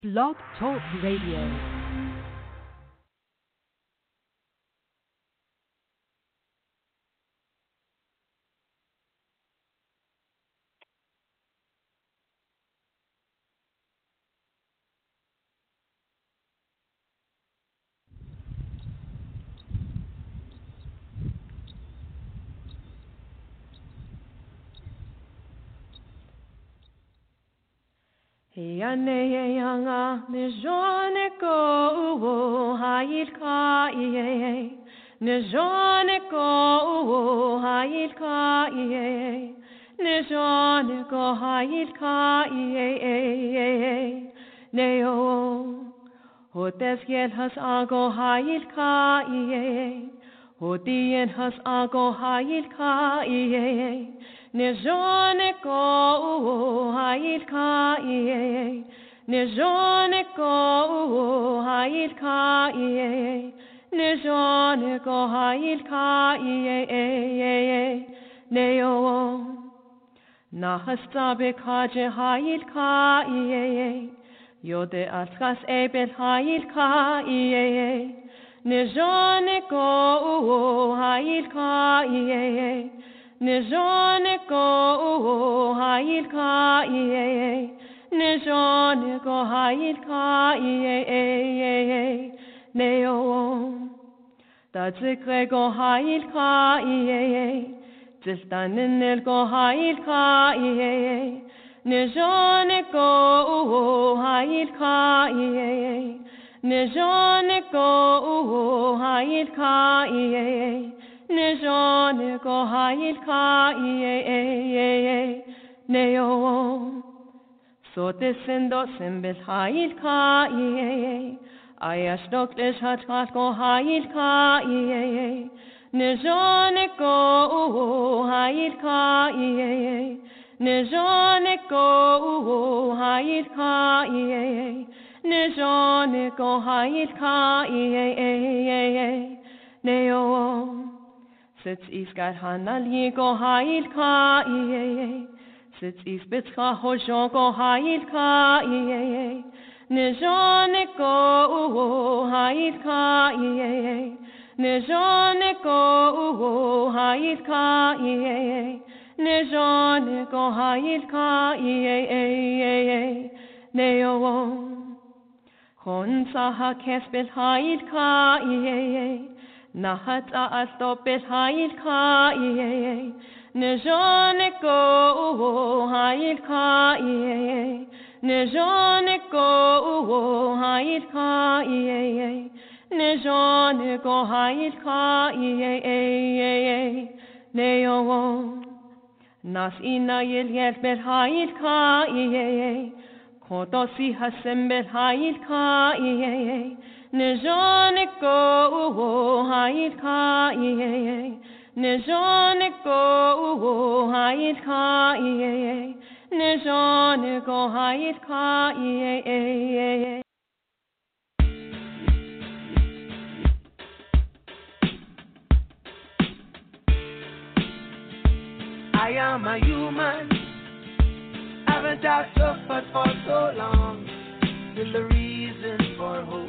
Blog Talk Radio. Yaneyanga nejone ko hailka iye nejone ko hailka iye nejone ko hailka iye neo hotes yel has ago hailka iye hodien has ago hailka iye Nejone ko hailka iye Nejone ko hailka iye Nejone ko hailka iye Neo Nahastabe kaje hailka iye Yode askas ebel hailka iye Nejone ko hailka iye Nejone ko hailka iye Nejone ko hailka iye Neo Tadzikre ko hailka iye Zistaninel ko hailka iye Nejone ko hailka iye Nejone ko hailka iye Nejone ko hailka iye Neo Sote sendo simbel hailka iye Ayastok deshatkat ko hailka iye Nejone ko hailka iye Nejone ko hailka iye Nejone ko hailka iye Neo Sitz isgat hanali go hailka iye Sitz isbitska hojo go hailka iye Nejone ko hailka iye Nejone ko hailka iye Nejone ko hailka iye Neo Honsa ha kesbel hailka iye Nahata astopet hailka iye Nejone ko hailka iye Nejone ko hailka iye Nejone ko hailka iye Neo Nas ina yel bet hailka iye Kotosi hasembet hailka iye Nejone ko hailka iye Nejone ko hailka iye Nejone ko hailka iye I am a human, haven't I suffered for so long? Still the reason for hope.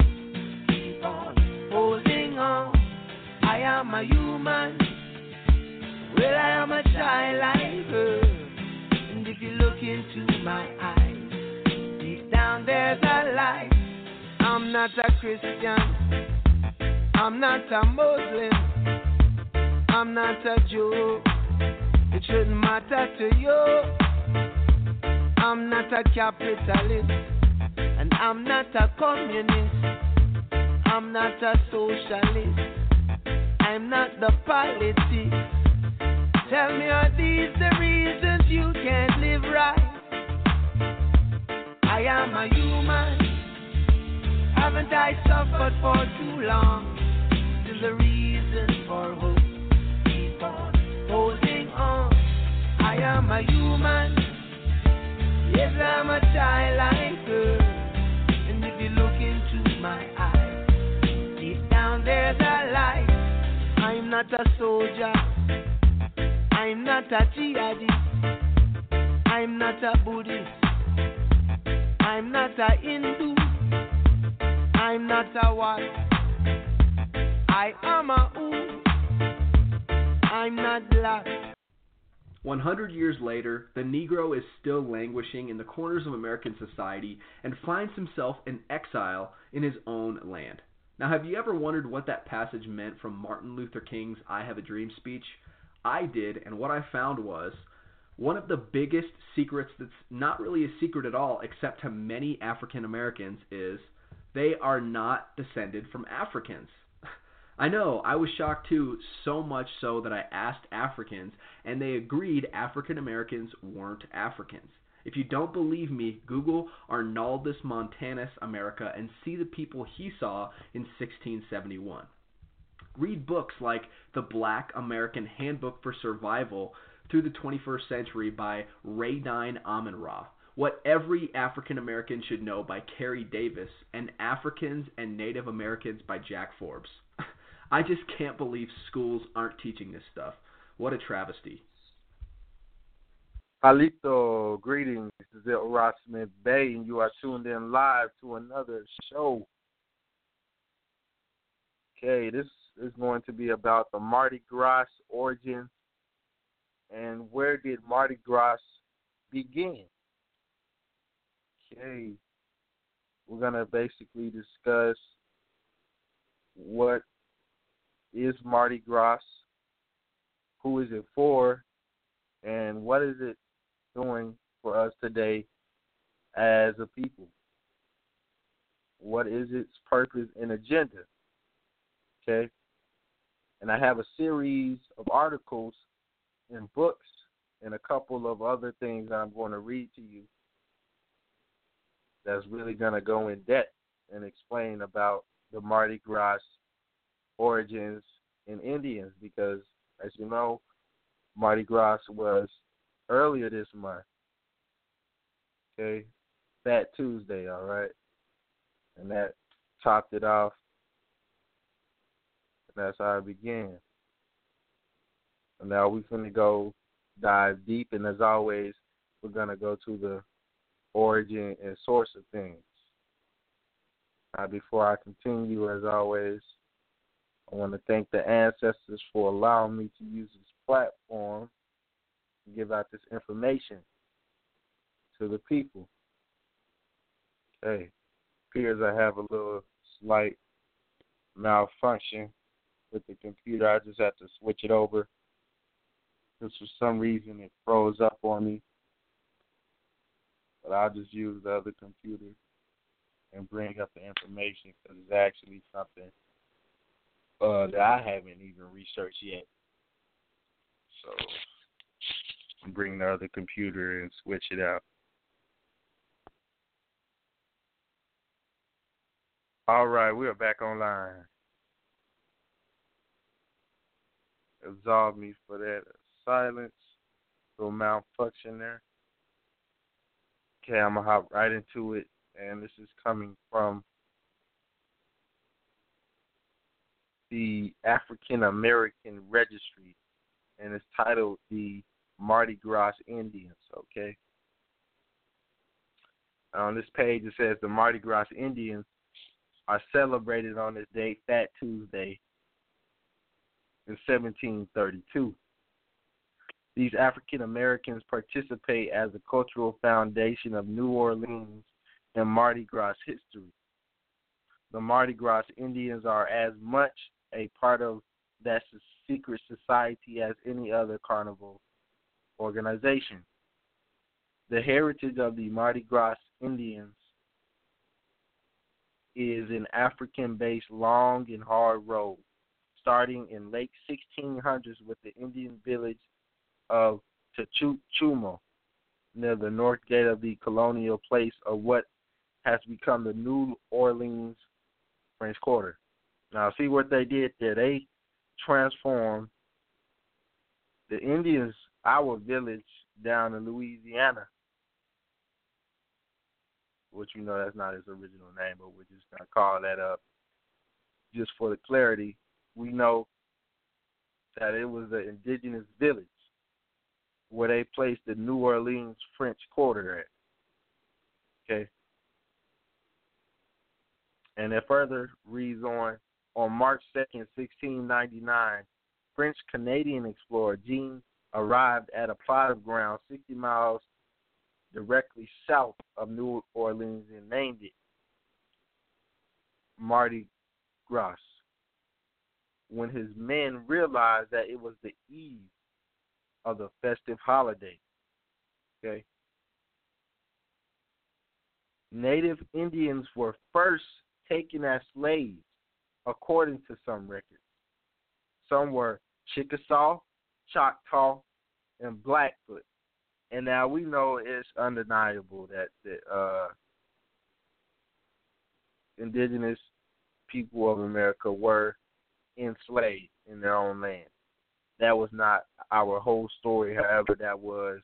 Holding on, I am a human. Well, I am a child like her. And if you look into my eyes, deep down there's a light. I'm not a Christian, I'm not a Muslim, I'm not a Jew. It shouldn't matter to you. I'm not a capitalist, and I'm not a communist. I'm not a socialist, I'm not the politics. Tell me, are these the reasons you can't live right? I am a human, haven't I suffered for too long? Still the reason for hope, keep on holding on. I am a human, yes I'm a child like her. And if you look into my eyes, there's a light. I'm not a soldier, I'm not a jihadist, I'm not a Buddhist, I'm not a Hindu. I'm not a what. I am a who. I'm not black. 100 years later, the Negro is still languishing in the corners of American society and finds himself in exile in his own land. Now, have you ever wondered what that passage meant from Martin Luther King's I Have a Dream speech? I did, and what I found was one of the biggest secrets that's not really a secret at all, except to many African Americans, is they are not descended from Africans. I know, I was shocked too, so much so that I asked Africans, and they agreed African Americans weren't Africans. If you don't believe me, Google Arnaldus Montanus America and see the people he saw in 1671. Read books like The Black American Handbook for Survival Through the 21st Century by Radine Amin-Ra, What Every African American Should Know by Carrie Davis, and Africans and Native Americans by Jack Forbes. I just can't believe schools aren't teaching this stuff. What a travesty. Halito, greetings. This is Elroy Smith Bay, and you are tuned in live to another show. Okay, this is going to be about the Mardi Gras origin and where did Mardi Gras begin. Okay, we're going to basically discuss what is Mardi Gras, who is it for, and what is it doing for us today as a people? What is its purpose and agenda? Okay? And I have a series of articles and books and a couple of other things I'm going to read to you that's really going to go in depth and explain about the Mardi Gras origins in Indians, because, as you know, Mardi Gras was earlier this month. Okay? Fat Tuesday, all right? And that topped it off. And that's how it began. And now we're going to go dive deep, and as always, we're going to go to the origin and source of things. Now, before I continue, as always, I want to thank the ancestors for allowing me to use this platform to give out this information to the people. Okay. Appears I have a little slight malfunction with the computer. I just have to switch it over. Because for some reason it froze up on me. But I'll just use the other computer and bring up the information, because it's actually something that I haven't even researched yet. So I'm bringing the other computer and switch it out. All right, we are back online. Absolve me for that silence, little malfunction there. Okay, I'm going to hop right into it, and this is coming from the African American Registry, and it's titled the Mardi Gras Indians, okay? On this page it says the Mardi Gras Indians are celebrated on this date, Fat Tuesday, in 1732. These African Americans participate as a cultural foundation of New Orleans and Mardi Gras history. The Mardi Gras Indians are as much a part of that secret society as any other carnival organization. The heritage of the Mardi Gras Indians is an African-based long and hard road, starting in late 1600s with the Indian village of Tachumo, near the north gate of the colonial place of what has become the New Orleans French Quarter. Now, see what they did there? They transformed the Indians, our village down in Louisiana, which you know that's not his original name, but we're just going to call that up just for the clarity. We know that it was an indigenous village where they placed the New Orleans French Quarter at. Okay? And it further reads on March 2nd, 1699, French-Canadian explorer Jean arrived at a plot of ground 60 miles directly south of New Orleans and named it Mardi Gras. When his men realized that it was the eve of the festive holiday. Okay. Native Indians were first taken as slaves, according to some records. Some were Chickasaw, Choctaw, and Blackfoot. And now we know it's undeniable that the indigenous people of America were enslaved in their own land. That was not our whole story. However, that was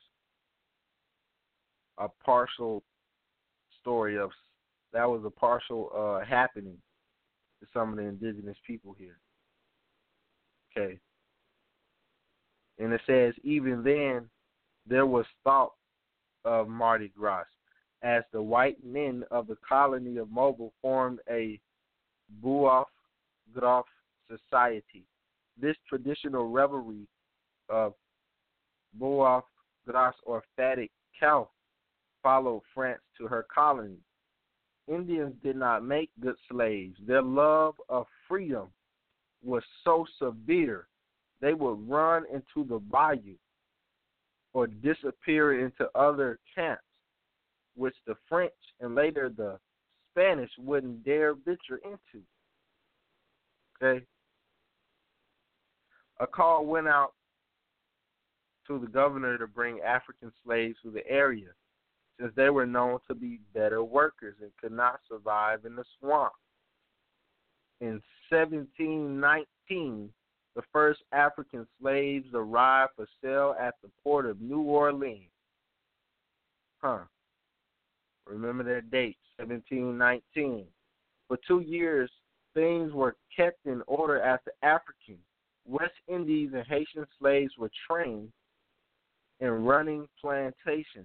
a partial story of, that was a partial happening to some of the indigenous people here. Okay. And it says, even then, there was thought of Mardi Gras, as the white men of the colony of Mobile formed a Bois Gras society. This traditional revelry of Bois Gras, or fatted cow, followed France to her colony. Indians did not make good slaves. Their love of freedom was so severe, they would run into the bayou or disappear into other camps, which the French and later the Spanish wouldn't dare venture into. Okay. A call went out to the governor to bring African slaves to the area, since they were known to be better workers and could not survive in the swamp. In 1719, the first African slaves arrived for sale at the port of New Orleans. Remember that date, 1719. For 2 years, things were kept in order as the African, West Indies, and Haitian slaves were trained in running plantations.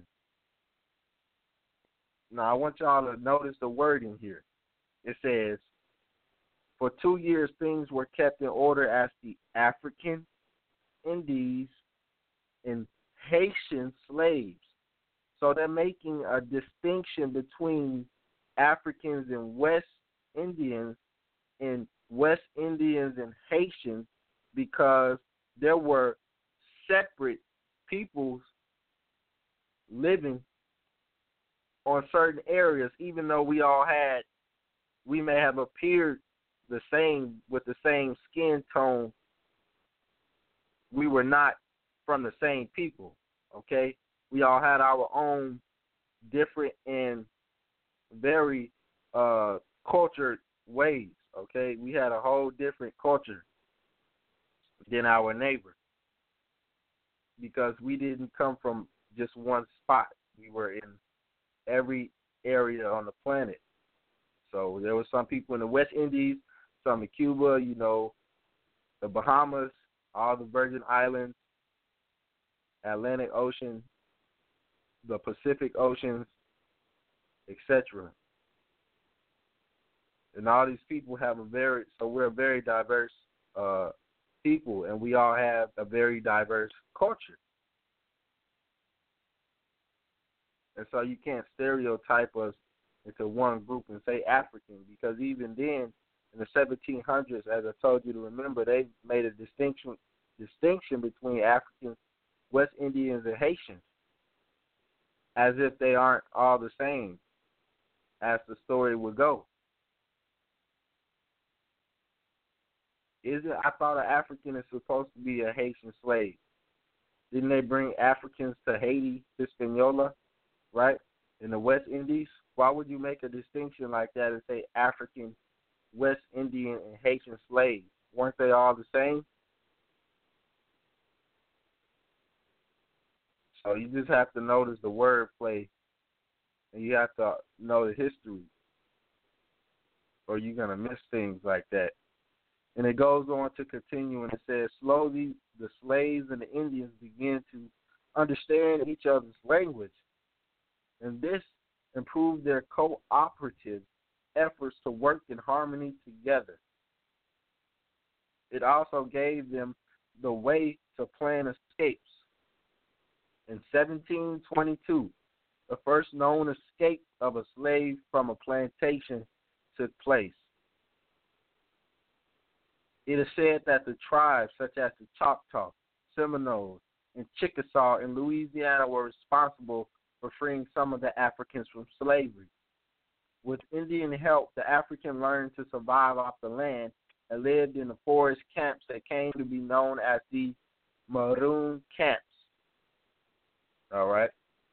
Now, I want y'all to notice the wording here. It says, for 2 years, things were kept in order as the African, Indies, and Haitian slaves. So they're making a distinction between Africans and West Indians and Haitians, because there were separate peoples living on certain areas, even though we may have appeared the same with the same skin tone. We were not from the same people, okay? We all had our own different and very cultured ways, okay? We had a whole different culture than our neighbor, because we didn't come from just one spot. We were in every area on the planet. So there were some people in the West Indies, some in Cuba, the Bahamas, all the Virgin Islands, Atlantic Ocean, the Pacific Oceans, etc. And all these people have we're a very diverse people, and we all have a very diverse culture. And so you can't stereotype us into one group and say African, because even then, in the 1700s, as I told you to remember, they made a distinction between Africans, West Indians, and Haitians, as if they aren't all the same, as the story would go. I thought an African is supposed to be a Haitian slave. Didn't they bring Africans to Haiti, Hispaniola, right, in the West Indies? Why would you make a distinction like that and say African, West Indian, and Haitian slaves? Weren't they all the same? So you just have to notice the wordplay, and you have to know the history, or you're going to miss things like that. And it goes on to continue, and it says, slowly the slaves and the Indians began to understand each other's language, and this improved their cooperative efforts to work in harmony together. It also gave them the way to plan escapes. In 1722, the first known escape of a slave from a plantation took place. It is said that the tribes such as the Choctaw, Seminoles, and Chickasaw in Louisiana were responsible for freeing some of the Africans from slavery. With Indian help, the African learned to survive off the land and lived in the forest camps that came to be known as the Maroon Camps. All right.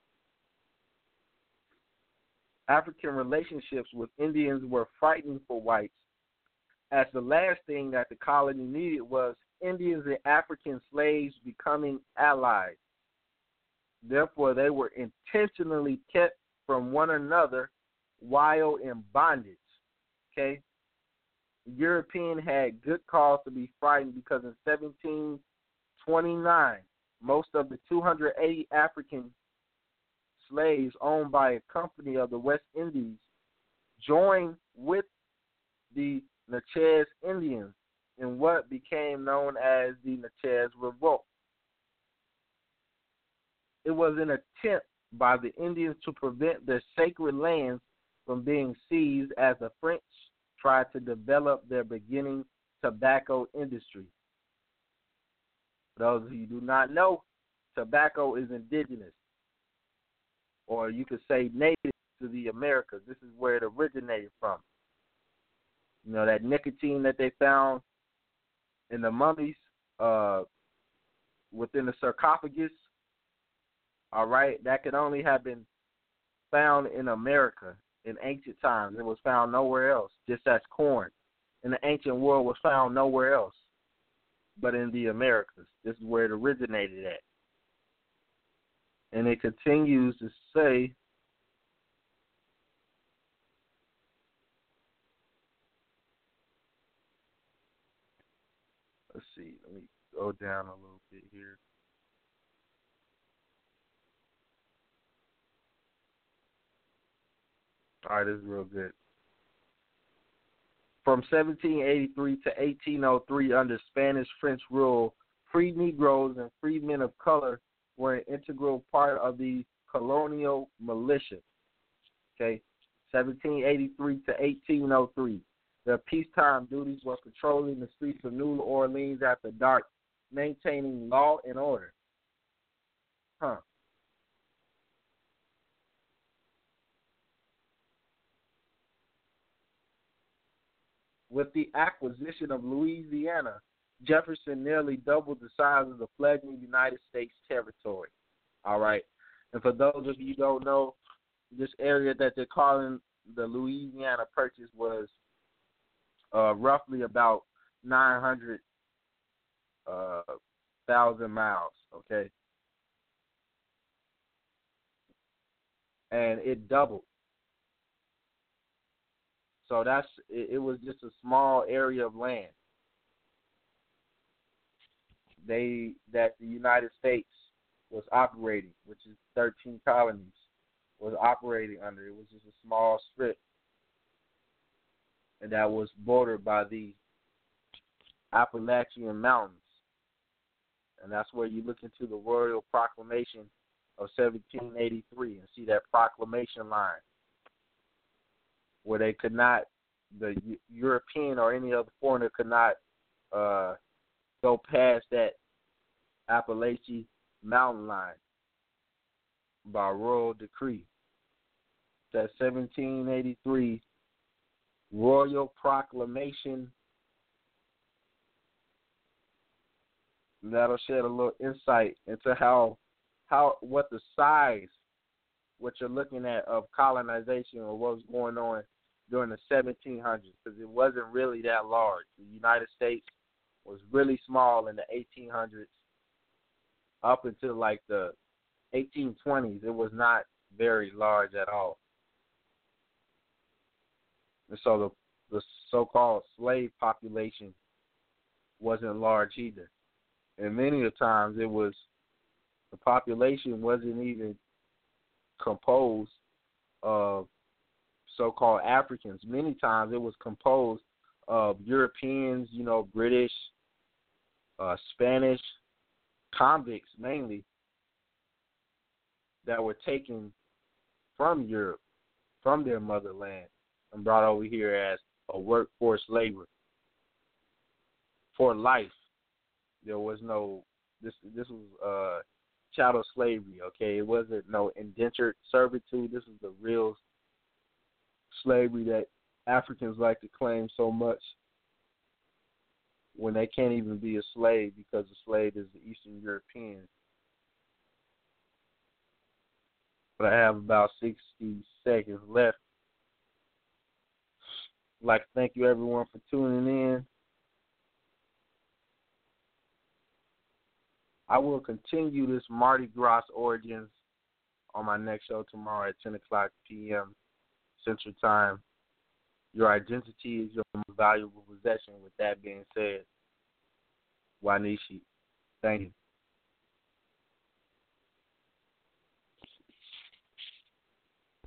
African relationships with Indians were frightening for whites, as the last thing that the colony needed was Indians and African slaves becoming allies. Therefore, they were intentionally kept from one another while in bondage. Okay? The European had good cause to be frightened because in 1729, most of the 280 African slaves owned by a company of the West Indies joined with the Natchez Indians in what became known as the Natchez Revolt. It was an attempt by the Indians to prevent their sacred lands from being seized as the French tried to develop their beginning tobacco industry. For those of you who do not know, tobacco is indigenous, or you could say native to the Americas. This is where it originated from. You know, that nicotine that they found in the mummies within the sarcophagus, all right, that could only have been found in America in ancient times. It was found nowhere else, just as corn in the ancient world was found nowhere else but in the Americas. This is where it originated at. And it continues to say, let's see, let me go down a little bit here. All right, this is real good. From 1783 to 1803, under Spanish-French rule, free Negroes and free men of color were an integral part of the colonial militia. Okay, 1783 to 1803. Their peacetime duties were patrolling the streets of New Orleans after dark, maintaining law and order. With the acquisition of Louisiana, Jefferson nearly doubled the size of the fledgling United States territory. All right. And for those of you who don't know, this area that they're calling the Louisiana Purchase was roughly about 900,000 miles, okay? And it doubled. So it was just a small area of land that the United States was operating, which is 13 colonies, was operating under. It was just a small strip, and that was bordered by the Appalachian Mountains. And that's where you look into the Royal Proclamation of 1783 and see that proclamation line, where they could not, the European or any other foreigner could not go past that Appalachian mountain line by royal decree. That 1783 Royal Proclamation. That'll shed a little insight into what the size, what you're looking at, of colonization or what was going on during the 1700s, because it wasn't really that large. The United States was really small in the 1800s up until like the 1820s. It was not very large at all. And so the so-called slave population wasn't large either. And many of the times the population wasn't even composed of so-called Africans. Many times it was composed of Europeans, British, Spanish, convicts mainly, that were taken from Europe, from their motherland, and brought over here as a workforce labor for life. There was no, this was chattel slavery, okay? It wasn't no indentured servitude. This is the real slavery that Africans like to claim so much, when they can't even be a slave, because the slave is the Eastern European. But I have about 60 seconds left. I'd like to thank you, everyone, for tuning in. I will continue this Mardi Gras origins on my next show tomorrow at 10 o'clock p.m. Central Time. Your identity is your most valuable possession. With that being said, Wanishi, thank you.